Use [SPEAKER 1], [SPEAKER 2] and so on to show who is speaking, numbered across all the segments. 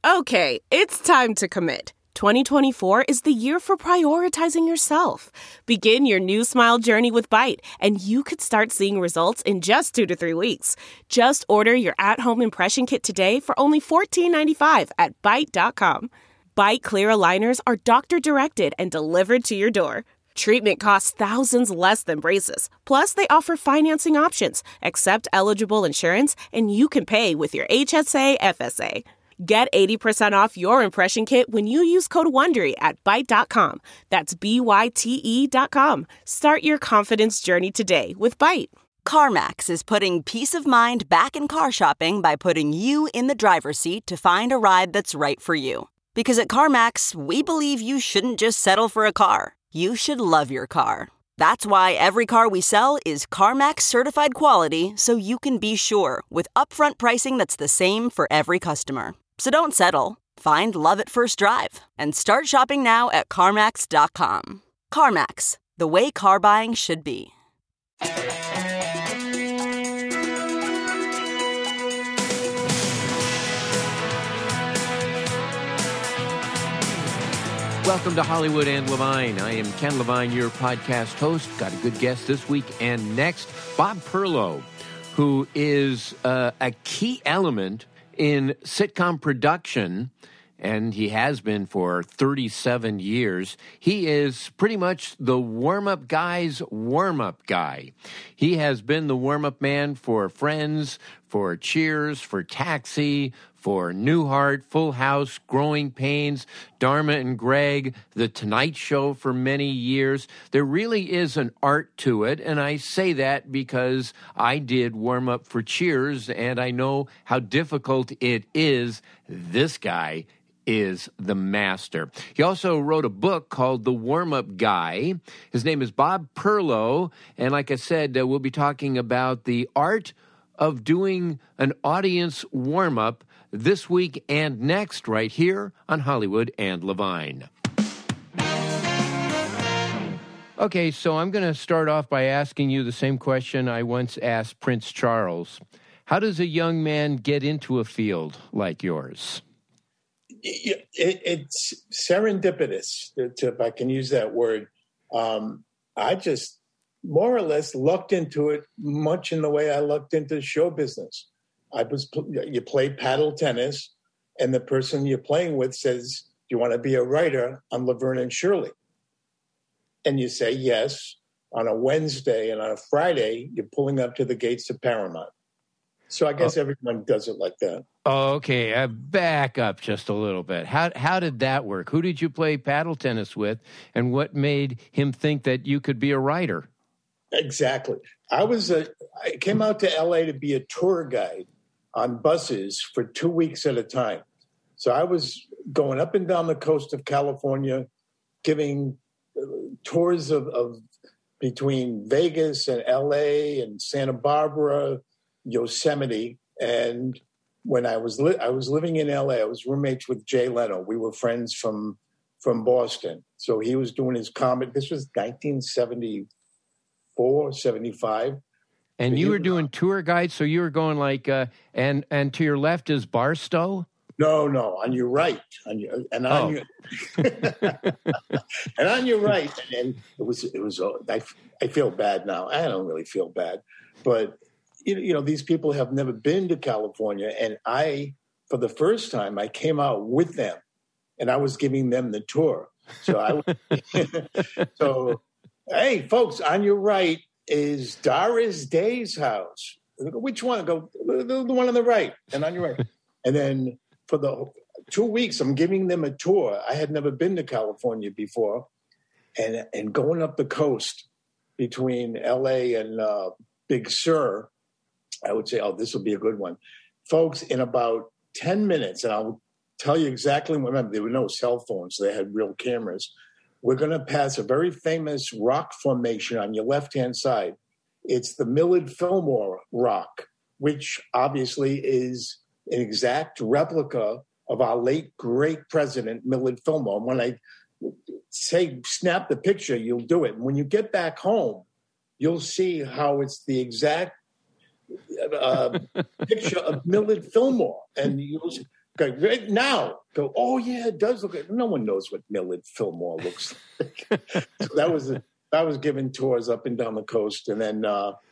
[SPEAKER 1] Okay, it's time to commit. 2024 is the year for prioritizing yourself. Begin your new smile journey with Byte, and you could start seeing results in just 2 to 3 weeks. Just order your at-home impression kit today for only $14.95 at Byte.com. Byte Clear aligners are doctor-directed and delivered to your door. Treatment costs thousands less than braces. Plus, they offer financing options, accept eligible insurance, and you can pay with your HSA, FSA. Get 80% off your impression kit when you use code WONDERY at Byte.com. That's BYTE.com. Start your confidence journey today with Byte.
[SPEAKER 2] CarMax is putting peace of mind back in car shopping by putting you in the driver's seat to find a ride that's right for you. Because at CarMax, we believe you shouldn't just settle for a car. You should love your car. That's why every car we sell is CarMax certified quality, so you can be sure with upfront pricing that's the same for every customer. So don't settle. Find love at first drive and start shopping now at CarMax.com. CarMax, the way car buying should be.
[SPEAKER 3] Welcome to Hollywood and Levine. I am Ken Levine, your podcast host. Got a good guest this week and next. Bob Perlow, who is a key element in sitcom production, and he has been for 37 years. He is pretty much the warm-up guy's warm-up guy. He has been the warm-up man for Friends, for Cheers, for Taxi, for Newhart, Full House, Growing Pains, Dharma and Greg, The Tonight Show for many years. There really is an art to it, and I say that because I did warm up for Cheers, and I know how difficult it is. This guy is the master. He also wrote a book called The Warm-Up Guy. His name is Bob Perlow, and like I said, we'll be talking about the art of doing an audience warm-up this week and next right here on Hollywood and Levine. Okay, so I'm going to start off by asking you the same question I once asked Prince Charles. How does a young man get into a field like yours?
[SPEAKER 4] It's serendipitous, if I can use that word. I just more or less lucked into it much in the way I lucked into show business. You play paddle tennis, and the person you're playing with says, "Do you want to be a writer on Laverne and Shirley?" And you say yes on a Wednesday, and on a Friday, you're pulling up to the gates of Paramount. So I guess everyone does it like that.
[SPEAKER 3] Okay, back up just a little bit. How did that work? Who did you play paddle tennis with, and what made him think that you could be a writer?
[SPEAKER 4] Exactly. I came out to L.A. to be a tour guide on buses for 2 weeks at a time. So I was going up and down the coast of California, giving tours of between Vegas and L.A. and Santa Barbara, Yosemite. And when I was living in L.A., I was roommates with Jay Leno. We were friends from Boston. So he was doing his comedy. This was 1974, 75.
[SPEAKER 3] And you were doing tour guides, so you were going like, and to your left is Barstow?
[SPEAKER 4] No, on your right, and on your right, and it was. I feel bad now. I don't really feel bad, but you know, these people have never been to California, and for the first time, I came out with them, and I was giving them the tour. So hey, folks, on your right is Doris Day's house. Which one? Go the one on the right, and on your right. And then for the 2 weeks, I'm giving them a tour. I had never been to California before, and going up the coast between L.A. and Big Sur, I would say, oh, this will be a good one. Folks, in about 10 minutes, and I'll tell you exactly, remember, there were no cell phones. So they had real cameras. We're going to pass a very famous rock formation on your left-hand side. It's the Millard Fillmore Rock, which obviously is an exact replica of our late, great president, Millard Fillmore. And when I say snap the picture, you'll do it. And when you get back home, you'll see how it's the exact picture of Millard Fillmore. And Right now, go, oh, yeah, it does look like. No one knows what Millard Fillmore looks like. So I was giving tours up and down the coast. And then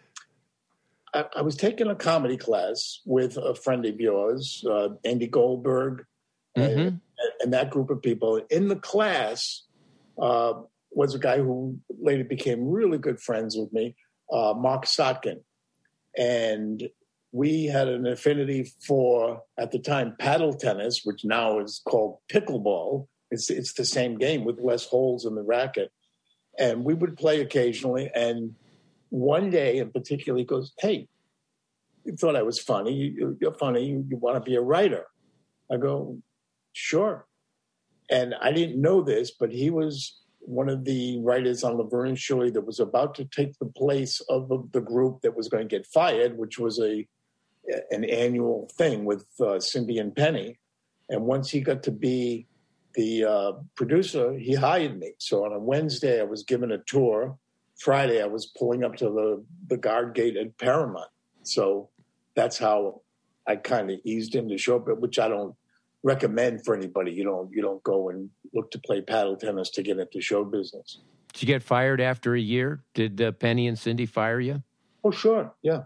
[SPEAKER 4] I was taking a comedy class with a friend of yours, Andy Goldberg, and that group of people. In the class was a guy who later became really good friends with me, Mark Sotkin. And we had an affinity for, at the time, paddle tennis, which now is called pickleball. It's the same game with less holes in the racket. And we would play occasionally. And one day in particular, he goes, hey, you thought I was funny. You're funny. You want to be a writer. I go, sure. And I didn't know this, but he was one of the writers on Laverne and Shirley that was about to take the place of the group that was going to get fired, which was an annual thing with Cindy and Penny. And once he got to be the producer, he hired me. So on a Wednesday, I was given a tour. Friday, I was pulling up to the guard gate at Paramount. So that's how I kind of eased into show, which I don't recommend for anybody. You don't go and look to play paddle tennis to get into show business.
[SPEAKER 3] Did you get fired after a year? Did Penny and Cindy fire you?
[SPEAKER 4] Oh, sure. Yeah.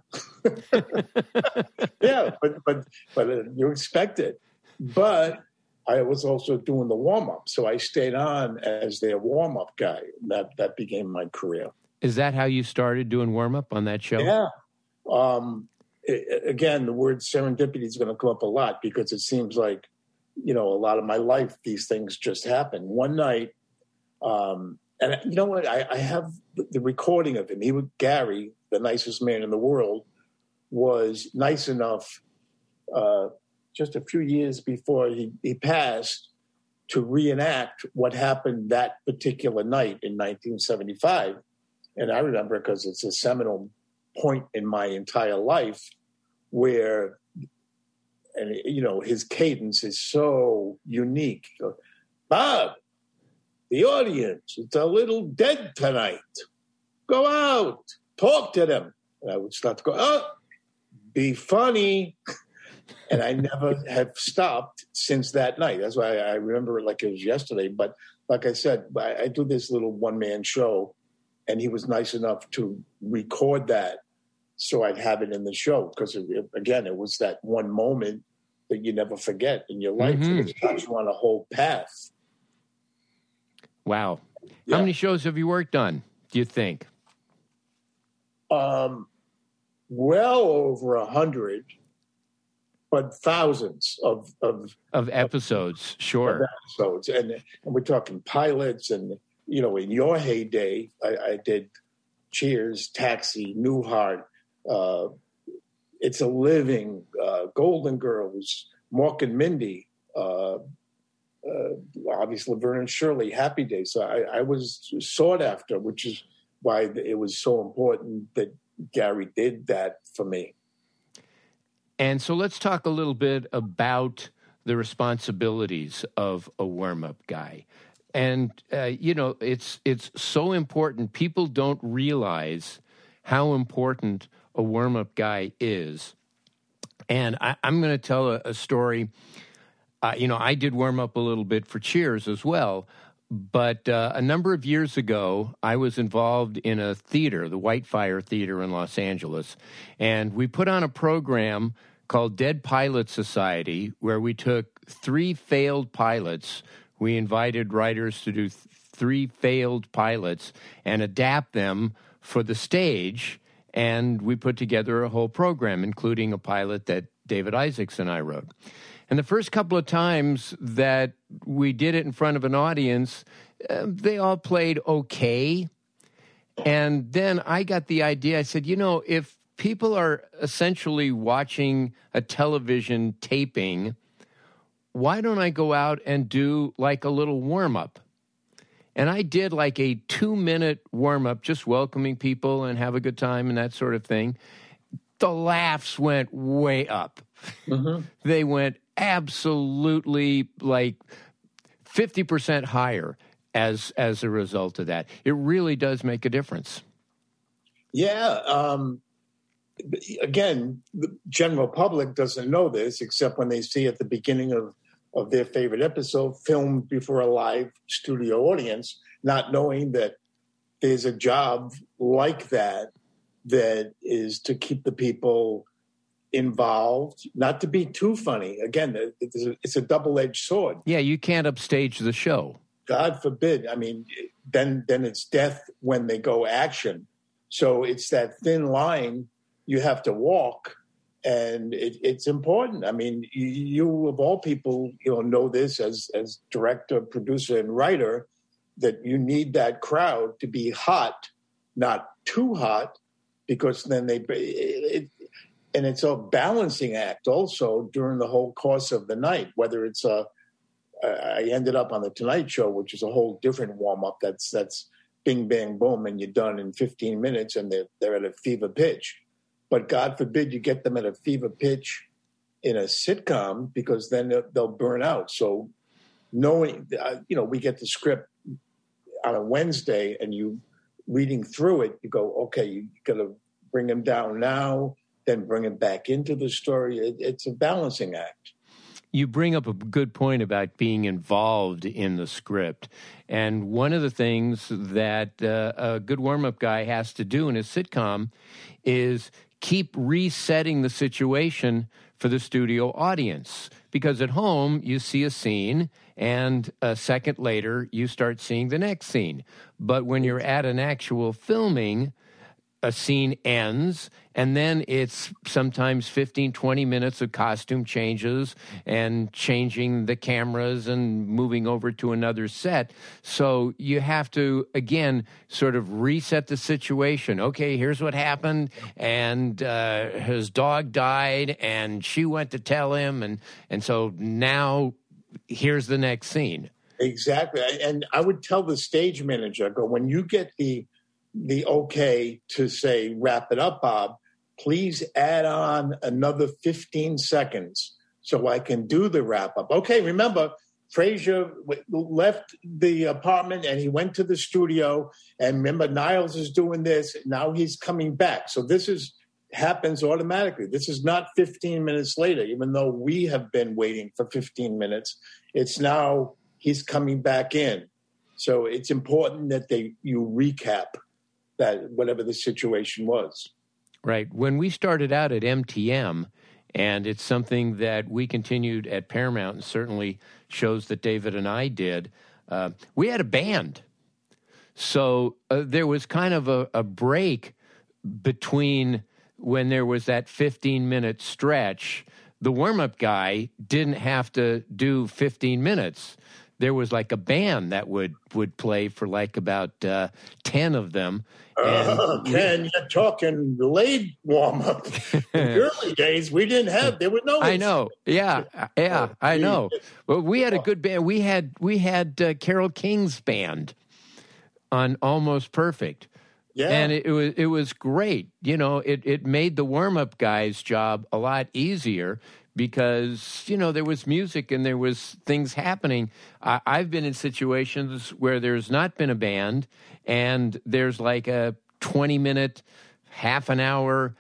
[SPEAKER 4] Yeah, but you expect it. But I was also doing the warm-up, so I stayed on as their warm-up guy. That became my career. Is
[SPEAKER 3] that how you started doing warm-up on that show?
[SPEAKER 4] Yeah. Again, the word serendipity is going to come up a lot because it seems like, a lot of my life, these things just happen. One night, and you know what? I have the recording of him. Gary, the nicest man in the world, was nice enough just a few years before he passed to reenact what happened that particular night in 1975. And I remember because it's a seminal point in my entire life where, and his cadence is so unique. Bob, the audience, it's a little dead tonight. Go out, talk to them. And I would start to go, oh, be funny. And I never have stopped since that night. That's why I remember it like it was yesterday. But like I said, I do this little one-man show, and he was nice enough to record that so I'd have it in the show. Because, again, it was that one moment that you never forget in your life. It starts you on a whole path.
[SPEAKER 3] Wow. Yeah. How many shows have you worked on, do you think?
[SPEAKER 4] Well over 100. But thousands of
[SPEAKER 3] episodes, sure.
[SPEAKER 4] Of episodes. And we're talking pilots. And, in your heyday, I did Cheers, Taxi, Newhart, It's a Living, Golden Girls, Mork and Mindy, obviously Laverne and Shirley, Happy Days. So I was sought after, which is why it was so important that Gary did that for me.
[SPEAKER 3] And so let's talk a little bit about the responsibilities of a warm-up guy. And, it's so important. People don't realize how important a warm-up guy is. And I'm going to tell a story. I did warm up a little bit for Cheers as well. But a number of years ago, I was involved in a theater, the Whitefire Theater in Los Angeles, and we put on a program called Dead Pilot Society, where we took 3 failed pilots. We invited writers to do 3 failed pilots and adapt them for the stage, and we put together a whole program, including a pilot that David Isaacs and I wrote. And the first couple of times that we did it in front of an audience, they all played okay. And then I got the idea. I said, if people are essentially watching a television taping, why don't I go out and do like a little warm-up? And I did like a 2-minute warm-up, just welcoming people and have a good time and that sort of thing. The laughs went way up. Mm-hmm. They went absolutely like 50% higher as a result of that. It really does make a difference.
[SPEAKER 4] Yeah. again, the general public doesn't know this except when they see at the beginning of their favorite episode filmed before a live studio audience, not knowing that there's a job like that is to keep the people involved, not to be too funny. Again, it's a double-edged sword.
[SPEAKER 3] Yeah, you can't upstage the show.
[SPEAKER 4] God forbid. I mean, then it's death when they go action. So it's that thin line you have to walk, and it's important. I mean, you of all people, know this as director, producer, and writer, that you need that crowd to be hot, not too hot, because then and it's a balancing act also during the whole course of the night, whether it's I ended up on the Tonight Show, which is a whole different warm-up. That's bing, bang, boom, and you're done in 15 minutes, and they're at a fever pitch. But God forbid you get them at a fever pitch in a sitcom, because then they'll burn out. So knowing, we get the script on a Wednesday, and you reading through it, you go, okay, you got to bring them down now, then bring them back into the story. It's a balancing act.
[SPEAKER 3] You bring up a good point about being involved in the script. And one of the things that a good warm-up guy has to do in a sitcom is keep resetting the situation for the studio audience. Because at home, you see a scene, and a second later, you start seeing the next scene. But when you're at an actual filming, a scene ends, and then it's sometimes 15, 20 minutes of costume changes and changing the cameras and moving over to another set. So you have to, again, sort of reset the situation. Okay, here's what happened, and his dog died, and she went to tell him, and so now here's the next scene.
[SPEAKER 4] Exactly. And I would tell the stage manager, when you get the okay to say, wrap it up, Bob, please add on another 15 seconds so I can do the wrap up. Okay, remember, Frasier left the apartment and he went to the studio, and remember, Niles is doing this. Now he's coming back. So this happens automatically. This is not 15 minutes later, even though we have been waiting for 15 minutes. It's now he's coming back in. So it's important that you recap that whatever the situation was.
[SPEAKER 3] Right. When we started out at MTM, and it's something that we continued at Paramount, and certainly shows that David and I did, we had a band. So there was kind of a break between when there was that 15-minute stretch. The warm-up guy didn't have to do 15 minutes. There was like a band that would play for like about 10 of them.
[SPEAKER 4] Ken, you're talking late warm-up. In the early days, there were no...
[SPEAKER 3] I know. Yeah, I know. Well, we had a good band. We had Carole King's band on Almost Perfect. Yeah. And it was great. It made the warm-up guy's job a lot easier, because, there was music and there was things happening. I've been in situations where there's not been a band, and there's like a 20-minute, half an hour,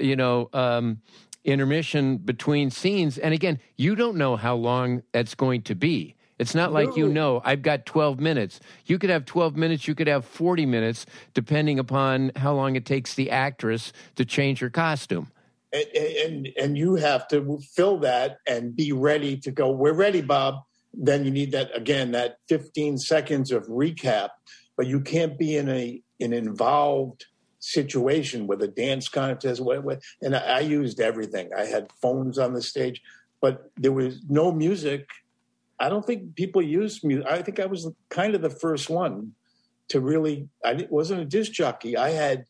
[SPEAKER 3] intermission between scenes. And again, you don't know how long that's going to be. It's not like, I've got 12 minutes. You could have 12 minutes, you could have 40 minutes, depending upon how long it takes the actress to change her costume.
[SPEAKER 4] And you have to fill that and be ready to go. We're ready, Bob. Then you need that 15 seconds of recap. But you can't be in an involved situation with a dance contest. And I used everything. I had phones on the stage, but there was no music. I don't think people used music. I think I was kind of the first one to really. I wasn't a disc jockey. I had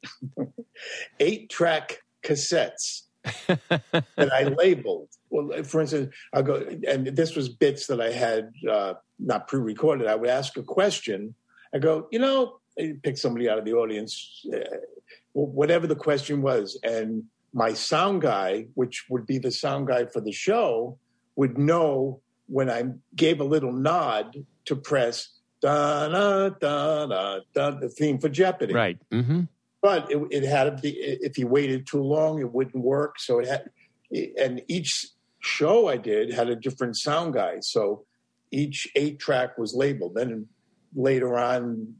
[SPEAKER 4] 8-track cassettes that I labeled. Well, for instance, I go, and this was bits that I had not pre-recorded. I would ask a question. I go, pick somebody out of the audience, whatever the question was, and my sound guy, which would be the sound guy for the show, would know when I gave a little nod to press da da da da da, the theme for Jeopardy.
[SPEAKER 3] Right. Mm-hmm.
[SPEAKER 4] But it had to be, if you waited too long, it wouldn't work. So and each show I did had a different sound guy. So each 8-track was labeled. Then later on,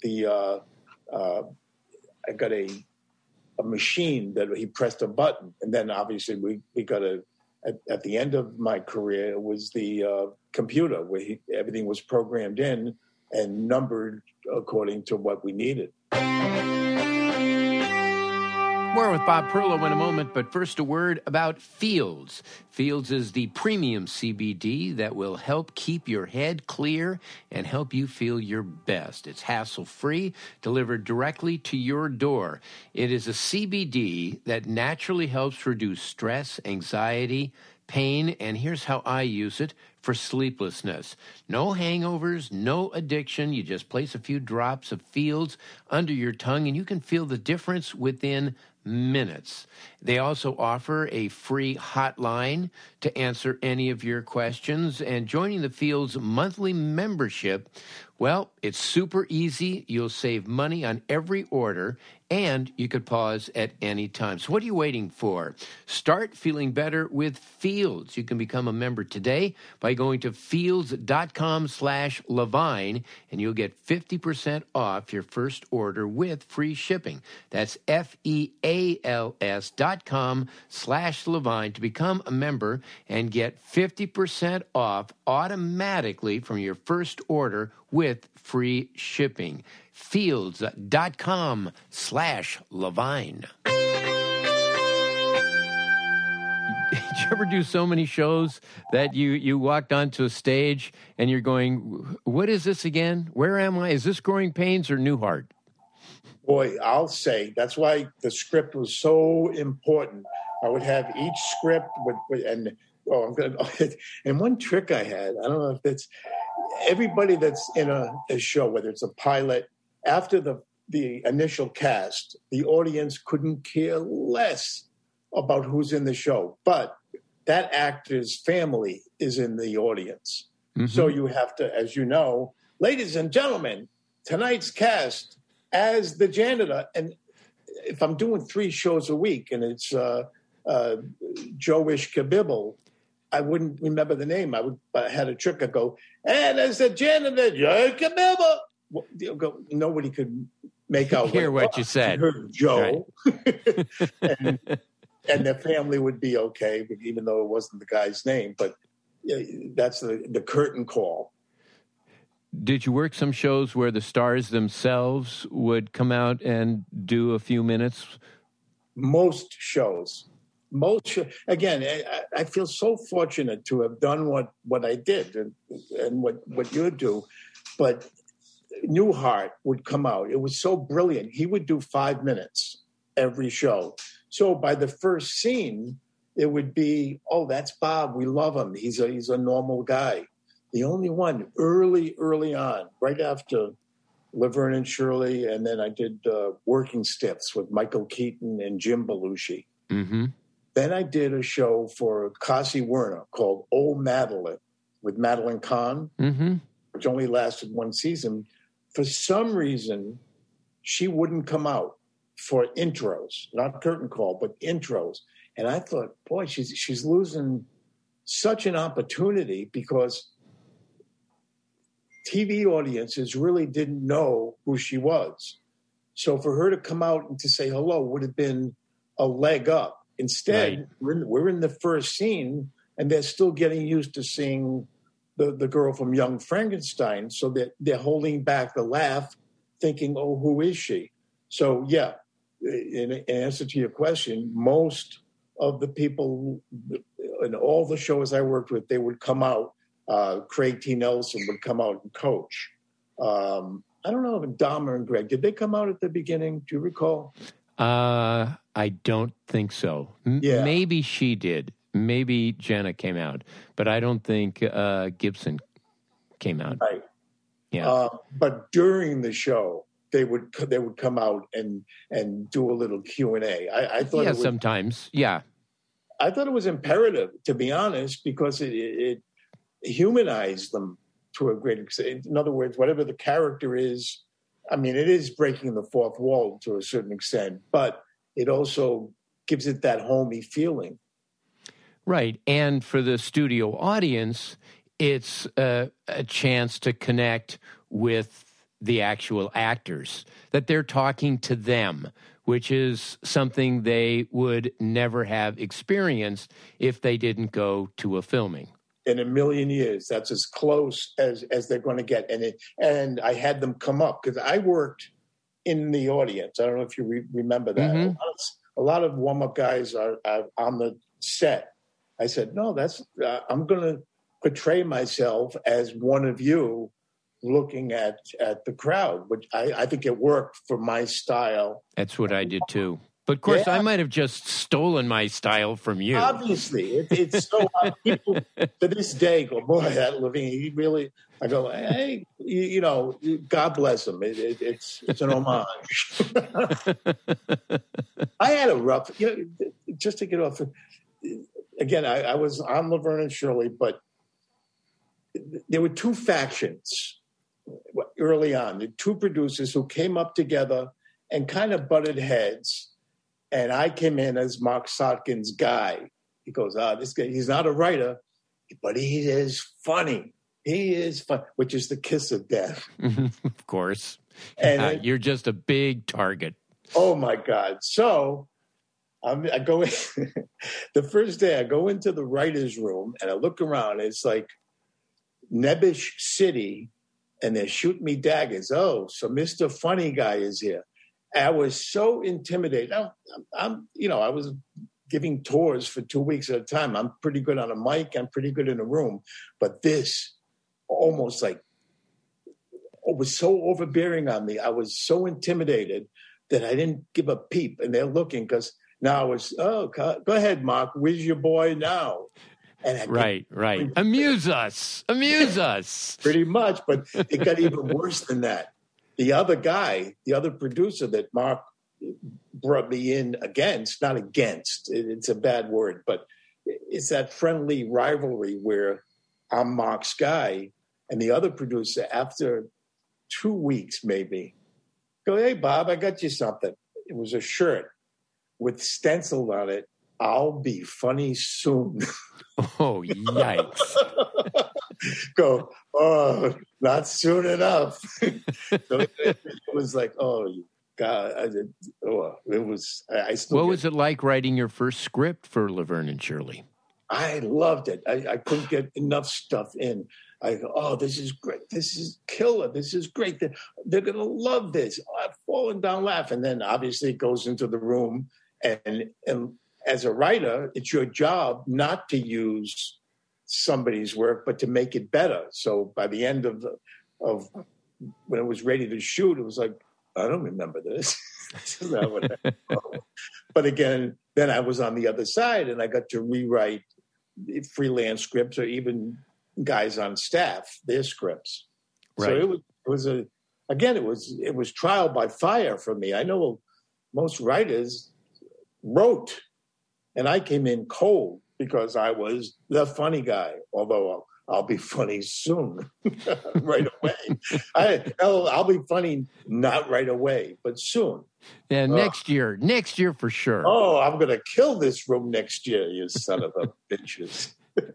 [SPEAKER 4] I got a machine that he pressed a button. And then obviously we got at the end of my career, it was the computer where everything was programmed in and numbered according to what we needed.
[SPEAKER 3] More with Bob Perlow in a moment, but first a word about Fields. Fields is the premium CBD that will help keep your head clear and help you feel your best. It's hassle-free, delivered directly to your door. It is a CBD that naturally helps reduce stress, anxiety, pain, and here's how I use it, for sleeplessness. No hangovers, no addiction. You just place a few drops of Fields under your tongue, and you can feel the difference within minutes. They also offer a free hotline to answer any of your questions. And joining the Fields monthly membership, well, it's super easy. You'll save money on every order, and you could pause at any time. So what are you waiting for? Start feeling better with Fields. You can become a member today by going to fields.com/Levine, and you'll get 50% off your first order with free shipping. That's FEALS.com/Levine to become a member and get 50% off automatically from your first order with free shipping. Fields.com/Levine. Did you ever do so many shows that you walked onto a stage and you're going, what is this again? Where am I? Is this Growing Pains or Newhart?
[SPEAKER 4] Boy, I'll say that's why the script was so important. I would have each script and one trick I had, I don't know if it's everybody that's in a show, whether it's a pilot, after the initial cast, the audience couldn't care less about who's in the show, but that actor's family is in the audience. Mm-hmm. So you have to, as you know, ladies and gentlemen, tonight's cast as the janitor. And if I'm doing 3 shows a week and it's Joe-ish Kabibble, I wouldn't remember the name. I had a trick. I'd go, and as the janitor, Joe Kabibble. Nobody could make out
[SPEAKER 3] hear what you said.
[SPEAKER 4] Heard Joe,
[SPEAKER 3] right.
[SPEAKER 4] and their family would be okay, even though it wasn't the guy's name. But that's the curtain call.
[SPEAKER 3] Did you work some shows where the stars themselves would come out and do a few minutes?
[SPEAKER 4] Most shows. Again, I feel so fortunate to have done what I did and what you do. But Newhart would come out. It was so brilliant. He would do 5 minutes every show. So by the first scene, it would be, oh, that's Bob. We love him. He's a normal guy. The only one early on, right after Laverne and Shirley, and then I did Working Stiffs with Michael Keaton and Jim Belushi. Mm-hmm. Then I did a show for Kasi Werner called Old Madeline with Madeline Kahn, mm-hmm. which only lasted 1 season. For some reason, she wouldn't come out for intros, not curtain call, but intros. And I thought, boy, she's losing such an opportunity because TV audiences really didn't know who she was. So for her to come out and to say hello would have been a leg up. Instead, right. we're in the first scene, and they're still getting used to seeing the girl from Young Frankenstein, so that they're holding back the laugh, thinking, oh, who is she? So, yeah, in answer to your question, most of the people in all the shows I worked with, they would come out. Craig T. Nelson would come out and coach. I don't know if Dahmer and Greg, did they come out at the beginning? Do you recall?
[SPEAKER 3] I don't think so.
[SPEAKER 4] Yeah.
[SPEAKER 3] Maybe she did. Maybe Jenna came out, but I don't think Gibson came out.
[SPEAKER 4] Right.
[SPEAKER 3] Yeah.
[SPEAKER 4] But during the show, they would come out and do a little Q&A. I thought
[SPEAKER 3] it was, sometimes. Yeah.
[SPEAKER 4] I thought it was imperative, to be honest, because it humanized them to a great extent. In other words, whatever the character is I mean, it is breaking the fourth wall to a certain extent, but it also gives it that homey feeling.
[SPEAKER 3] Right. And for the studio audience, it's a chance to connect with the actual actors, that they're talking to them, which is something they would never have experienced if they didn't go to a filming.
[SPEAKER 4] In a million years, that's as close as they're going to get. And I had them come up because I worked in the audience. I don't know if you remember that. Mm-hmm. A lot of warm-up guys are on the set. I said, no, I'm going to portray myself as one of you looking at the crowd, which I think it worked for my style.
[SPEAKER 3] That's what I did too. But of course, I might have just stolen my style from you.
[SPEAKER 4] Obviously, it's so hard. People to this day go, boy, that Levine, he really. I go, hey, you know, God bless him. It's an homage. I had a rough, just to get off. Again, I was on Laverne and Shirley, but there were two factions early on. The two producers who came up together and kind of butted heads. And I came in as Mark Sotkin's guy. He goes, this guy, he's not a writer, but he is funny. He is fun, which is the kiss of death.
[SPEAKER 3] Of course.
[SPEAKER 4] And
[SPEAKER 3] you're just a big target.
[SPEAKER 4] Oh, my God. So I go in, the first day I go into the writer's room and I look around. It's like Nebbish City, and they're shooting me daggers. Oh, so Mr. Funny Guy is here. I was so intimidated. I was giving tours for 2 weeks at a time. I'm pretty good on a mic. I'm pretty good in a room. But this almost like it was so overbearing on me. I was so intimidated that I didn't give a peep. And they're looking because now I was, go ahead, Mark. Where's your boy now? And
[SPEAKER 3] right. Amuse us.
[SPEAKER 4] Pretty much. But it got even worse than that. The other guy, the other producer that Mark brought me in against, not against, it's a bad word, but it's that friendly rivalry where I'm Mark's guy and the other producer, after 2 weeks maybe, go, hey, Bob, I got you something. It was a shirt with stenciled on it, I'll be funny soon.
[SPEAKER 3] Oh, yikes.
[SPEAKER 4] Go, oh, not soon enough. So it was like, oh, God. It was, I still.
[SPEAKER 3] What was it like writing your first script for Laverne and Shirley?
[SPEAKER 4] I loved it. I couldn't get enough stuff in. I go, oh, this is great. This is killer. This is great. They're going to love this. Oh, I've fallen down laughing. And then obviously it goes into the room. And as a writer, it's your job not to use somebody's work, but to make it better. So by the end of when it was ready to shoot, it was like, I don't remember this. This is not what But again, then I was on the other side and I got to rewrite freelance scripts or even guys on staff, their scripts. Right. So it was trial by fire for me. I know most writers wrote and I came in cold because I was the funny guy, although I'll be funny soon, right away. I'll be funny not right away, but soon.
[SPEAKER 3] Yeah, next year for sure.
[SPEAKER 4] Oh, I'm going to kill this room next year, you son of a bitches.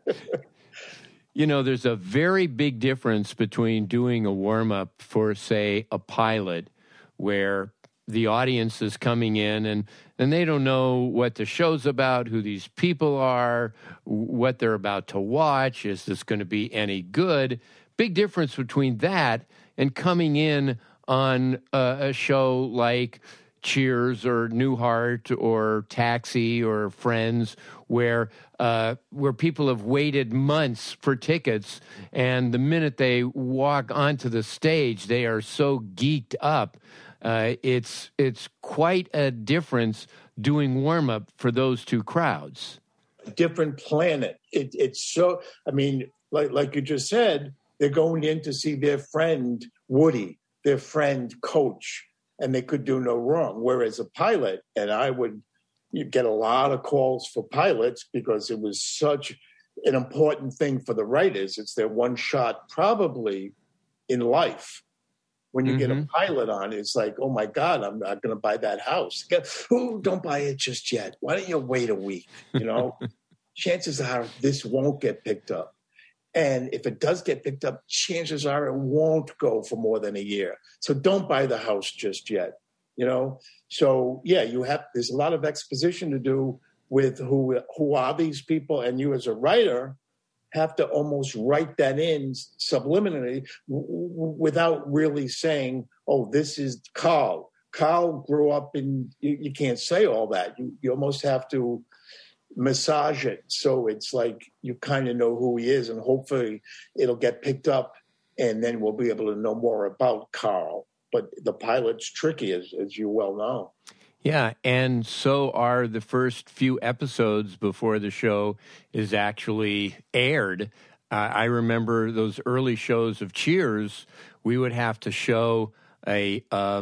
[SPEAKER 3] You know, there's a very big difference between doing a warm-up for, say, a pilot where the audience is coming in and they don't know what the show's about, who these people are, what they're about to watch. Is this going to be any good? Big difference between that and coming in on a show like Cheers or Newhart or Taxi or Friends, where people have waited months for tickets, and the minute they walk onto the stage, they are so geeked up. It's quite a difference doing warm-up for those two crowds.
[SPEAKER 4] A different planet. It's so, I mean, like you just said, they're going in to see their friend Woody, their friend Coach, and they could do no wrong. Whereas a pilot, and you'd get a lot of calls for pilots because it was such an important thing for the writers. It's their one shot probably in life. When you get a pilot on, it's like, oh my God, I'm not going to buy that house. Oh, don't buy it just yet. Why don't you wait a week? You know, chances are this won't get picked up. And if it does get picked up, chances are it won't go for more than a year. So don't buy the house just yet, you know? So yeah, there's a lot of exposition to do with who are these people, and you as a writer have to almost write that in subliminally without really saying, oh, this is Carl. Carl grew up in, you can't say all that. You almost have to massage it. So it's like you kind of know who he is, and hopefully it'll get picked up, and then we'll be able to know more about Carl. But the pilot's tricky, as you well know.
[SPEAKER 3] Yeah, and so are the first few episodes before the show is actually aired. I remember those early shows of Cheers, we would have to show a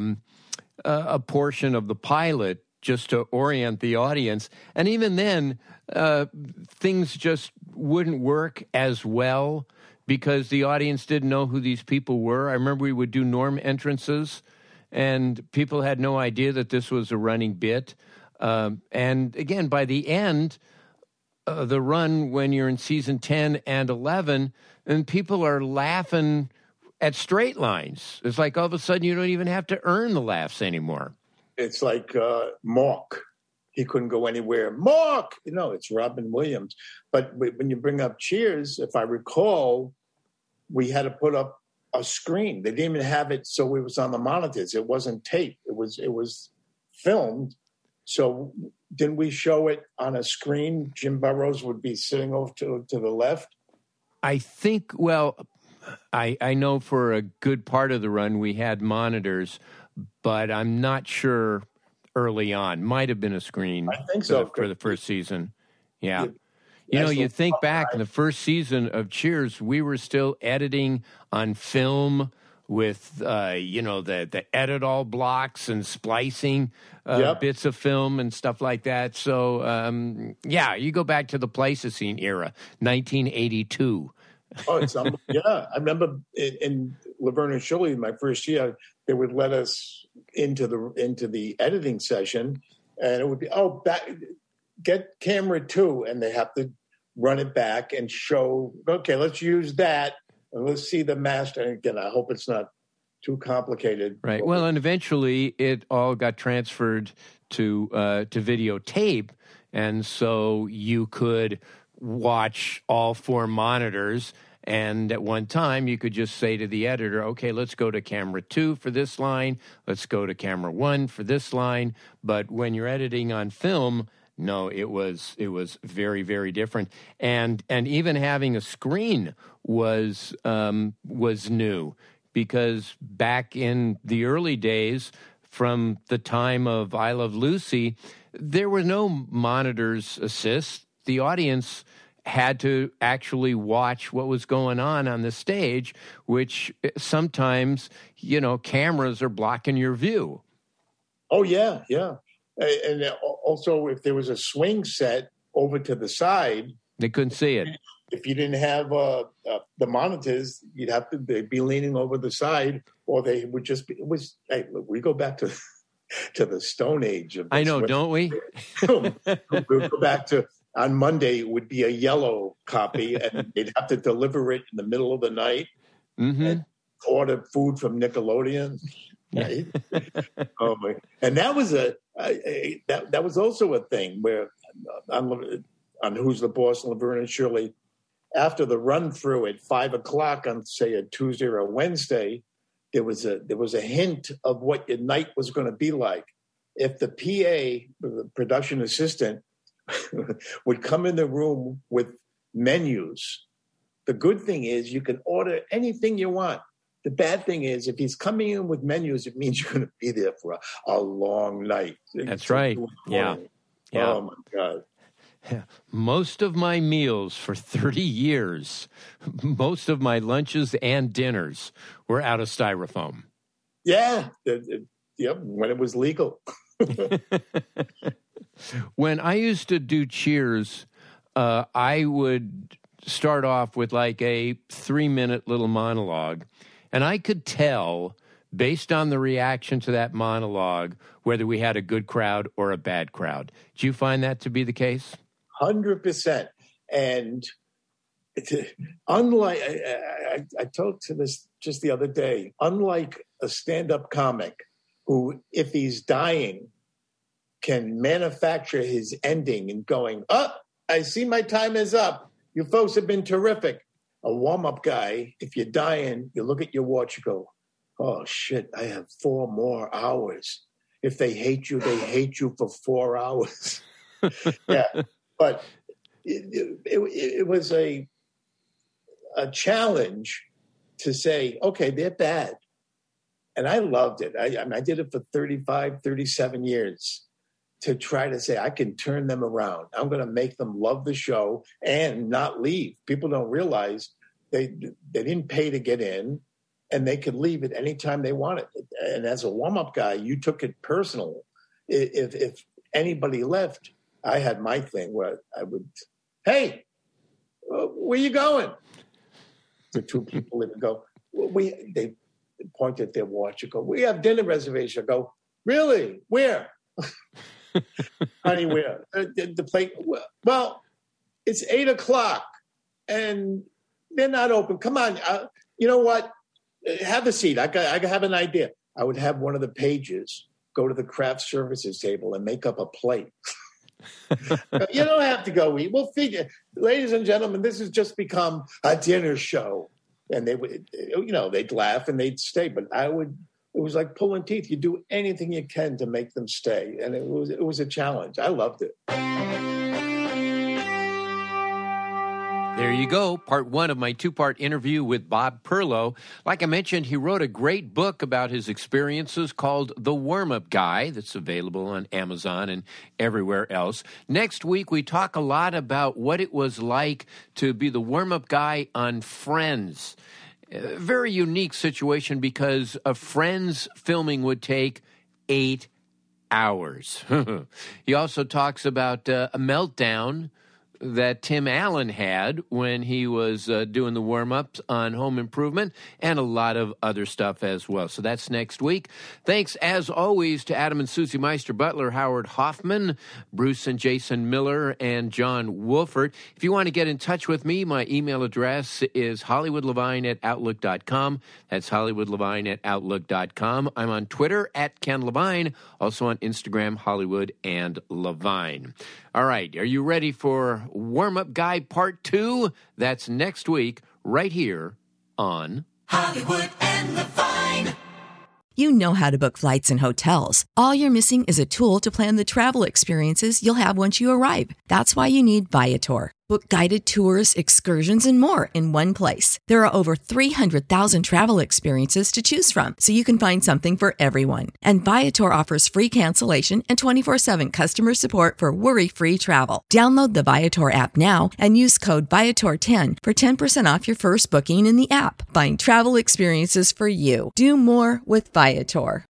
[SPEAKER 3] portion of the pilot just to orient the audience. And even then, things just wouldn't work as well because the audience didn't know who these people were. I remember we would do Norm entrances, and people had no idea that this was a running bit. And again, by the end, the run, when you're in season 10 and 11, and people are laughing at straight lines. It's like all of a sudden you don't even have to earn the laughs anymore.
[SPEAKER 4] It's like Mark. He couldn't go anywhere. Mark! You know, it's Robin Williams. But when you bring up Cheers, if I recall, we had to put up a screen. They didn't even have it so it was on the monitors. It wasn't tape. It was filmed. So didn't we show it on a screen? Jim Burrows would be sitting over to the left.
[SPEAKER 3] I think, well, I know for a good part of the run we had monitors, but I'm not sure early on. Might have been a screen.
[SPEAKER 4] I think so.
[SPEAKER 3] For the first season. Yeah. You know, you think back in the first season of Cheers, we were still editing on film with, the edit all blocks and splicing bits of film and stuff like that. So, you go back to the Pleistocene era, 1982.
[SPEAKER 4] Oh, I remember in Laverne and Shirley, my first year, they would let us into the editing session, and it would be, get camera 2, and they have to run it back and show, okay, let's use that, and let's see the master. And again, I hope it's not too complicated.
[SPEAKER 3] Right. Well, and eventually it all got transferred to videotape, and so you could watch all 4 monitors, and at one time you could just say to the editor, okay, let's go to camera 2 for this line, let's go to camera 1 for this line. But when you're editing on film, no, it was very, very different. And even having a screen was new, because back in the early days, from the time of I Love Lucy, there were no monitors assist. The audience had to actually watch what was going on the stage, which sometimes, cameras are blocking your view.
[SPEAKER 4] Oh, yeah, yeah. And also, if there was a swing set over to the side,
[SPEAKER 3] they couldn't see it.
[SPEAKER 4] If you didn't have the monitors, they'd be leaning over the side, or they would just be. We go back to the Stone Age.
[SPEAKER 3] I know, don't we?
[SPEAKER 4] We'll go back to, on Monday, it would be a yellow copy, and they'd have to deliver it in the middle of the night, and order food from Nickelodeon. Right? Oh my! And that was that was also a thing where on Who's the Boss, Laverne and Shirley, after the run through at 5:00 on, say, a Tuesday or a Wednesday, there was a hint of what your night was going to be like. If the PA, the production assistant, would come in the room with menus, the good thing is you can order anything you want. The bad thing is, if he's coming in with menus, it means you're going to be there for a long night.
[SPEAKER 3] That's right. Yeah.
[SPEAKER 4] Oh, my God.
[SPEAKER 3] Most of my meals for 30 years, most of my lunches and dinners were out of styrofoam.
[SPEAKER 4] Yeah. Yep. When it was legal.
[SPEAKER 3] When I used to do Cheers, I would start off with like a 3-minute little monologue. And I could tell based on the reaction to that monologue, whether we had a good crowd or a bad crowd. Do you find that to be the case?
[SPEAKER 4] 100%. And unlike, I talked to this just the other day, unlike a stand-up comic who, if he's dying, can manufacture his ending and going, oh, I see my time is up. You folks have been terrific. A warm-up guy, if you're dying, you look at your watch, you go, oh, shit, I have 4 more hours. If they hate you for 4 hours. Yeah, but it was a challenge to say, okay, they're bad. And I loved it. I did it for 35, 37 years to try to say, I can turn them around. I'm going to make them love the show and not leave. People don't realize they didn't pay to get in, and they could leave at any time they wanted. And as a warm-up guy, you took it personal. If anybody left, I had my thing where I would, hey, where you going? The 2 people would go, they point at their watch and go, we have dinner reservation. I go, really? Where? Honey, where? The plate. Well, it's 8:00 and they're not open. Come on. You know what? Have a seat. I have an idea. I would have one of the pages go to the craft services table and make up a plate. You don't have to go eat. We'll feed you. Ladies and gentlemen, this has just become a dinner show. And they would, they'd laugh and they'd stay. But it was like pulling teeth. You do anything you can to make them stay. And it was a challenge. I loved it.
[SPEAKER 3] There you go, part 1 of my 2-part interview with Bob Perlow. Like I mentioned, he wrote a great book about his experiences called The Warm-Up Guy that's available on Amazon and everywhere else. Next week, we talk a lot about what it was like to be the warm-up guy on Friends. A very unique situation because a Friends filming would take 8 hours. He also talks about a meltdown that Tim Allen had when he was doing the warm-ups on Home Improvement, and a lot of other stuff as well. So that's next week. Thanks, as always, to Adam and Susie Meister Butler, Howard Hoffman, Bruce and Jason Miller, and John Wolford. If you want to get in touch with me, my email address is HollywoodLevine@Outlook.com. That's HollywoodLevine@Outlook.com. I'm on Twitter @KenLevine, also on Instagram, Hollywood and Levine. All right, are you ready for Warm-Up Guy Part 2? That's next week, right here on
[SPEAKER 5] Hollywood and Levine.
[SPEAKER 6] You know how to book flights and hotels. All you're missing is a tool to plan the travel experiences you'll have once you arrive. That's why you need Viator. Book guided tours, excursions, and more in one place. There are over 300,000 travel experiences to choose from, so you can find something for everyone. And Viator offers free cancellation and 24/7 customer support for worry-free travel. Download the Viator app now and use code Viator10 for 10% off your first booking in the app. Find travel experiences for you. Do more with Viator.